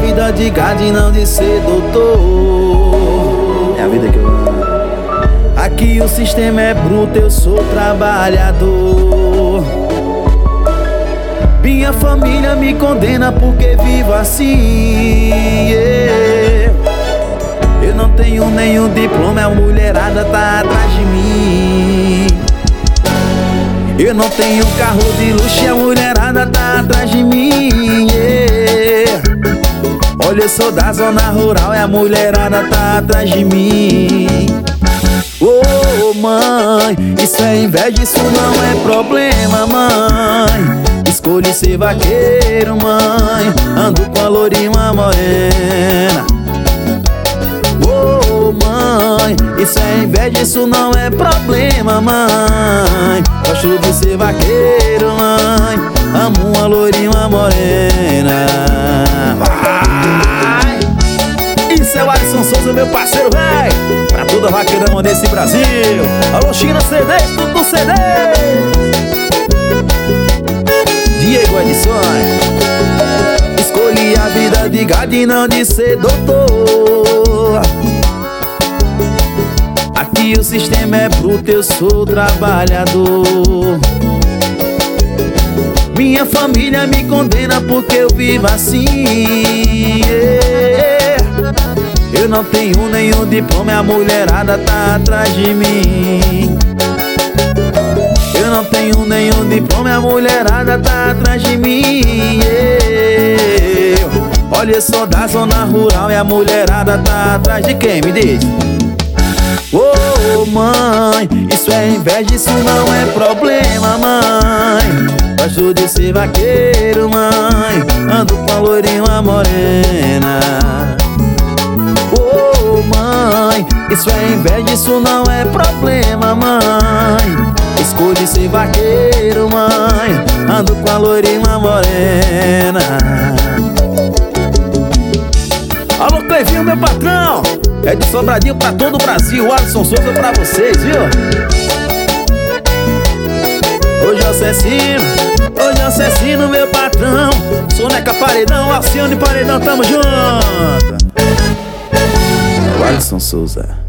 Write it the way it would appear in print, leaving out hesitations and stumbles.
vida de gado e não de ser doutor. É a vida que eu amo. Aqui o sistema é bruto, eu sou trabalhador. Minha família me condena porque vivo assim, yeah. Eu não tenho nenhum diploma, a mulherada tá atrás de mim. Eu não tenho carro de luxo, a mulherada tá atrás de mim, yeah. Olha, eu sou da zona rural e a mulherada tá atrás de mim. Oh, mãe, isso é inveja, isso não é problema, mãe. Escolhi ser vaqueiro, mãe. Ando com a lourinha, uma morena. Oh, mãe, isso é inveja, isso não é problema, mãe. Gosto de ser vaqueiro, mãe. Amo uma lourinha, uma morena. Vai! Isso é o Alisson Souza, meu parceiro, véi. Pra toda vaqueirão desse Brasil. Alô, China CDs, tudo no CD. Diego Edições. Escolhi a vida de gado e não de ser doutor. Aqui o sistema é bruto, eu sou trabalhador. Minha família me condena porque eu vivo assim, yeah. Eu não tenho nenhum diploma, a mulherada tá atrás de mim. Eu não tenho nenhum diploma, a mulherada tá atrás de mim, yeah. Olha, eu sou da zona rural e a mulherada tá atrás de quem, me diz? Oh, mãe, isso é inveja, isso não é problema, mãe. Gosto de ser vaqueiro, mãe. Ando com a lourinha, uma morena. Oh, mãe, isso é inveja, isso não é problema, mãe. Escolhi ser vaqueiro, mãe. Ando com a lourinha, uma morena. Alô, Cleivinho, meu patrão. É de Sobradinho pra todo o Brasil. Alisson Souza pra vocês, viu? Hoje é o Cecino, hoje é o Cecino, meu patrão. Soneca Paredão, Alcione Paredão, tamo junto. Alisson Souza.